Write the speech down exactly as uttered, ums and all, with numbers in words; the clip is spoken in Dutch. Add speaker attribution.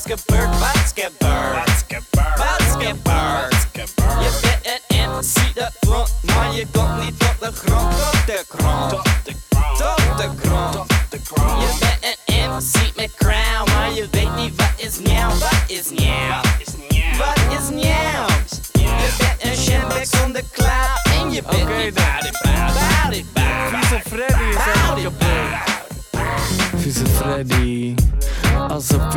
Speaker 1: gebeurd? Wat is gebeurd? Wat is gebeurd? Je bent een M C dat front, maar je komt niet tot de grond. Tot de grond. Tot de grond. Je bent een M C met crown, maar je weet niet wat is nieuw. Wat is nieuw? Wat is nieuw? Je bent een shambek zonder klauw en je bent
Speaker 2: Oké,
Speaker 1: niet
Speaker 2: dan.
Speaker 1: boudy boudy boudy.
Speaker 2: Vieze Freddy is er ook op. Vieze Freddy. Alsof